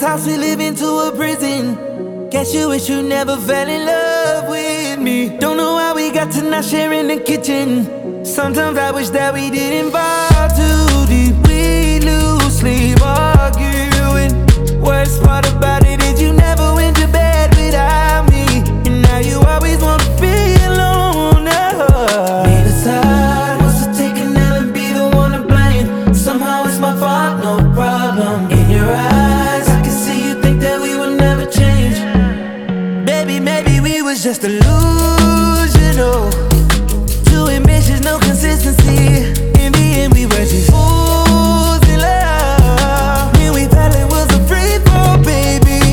house, we live into a prison. Guess you wish you never fell in love with me. Don't know how we got to not sharing the kitchen. Sometimes I wish that we didn't fall too deep. We lose sleep arguing. Worst part about it is you never went to bed without me, and now you always want to be alone. Neither side wants to take an L and be the one to blame. Somehow it's my fault, no problem. In your eyes, I can see you think that we would never change. Baby, maybe we was just a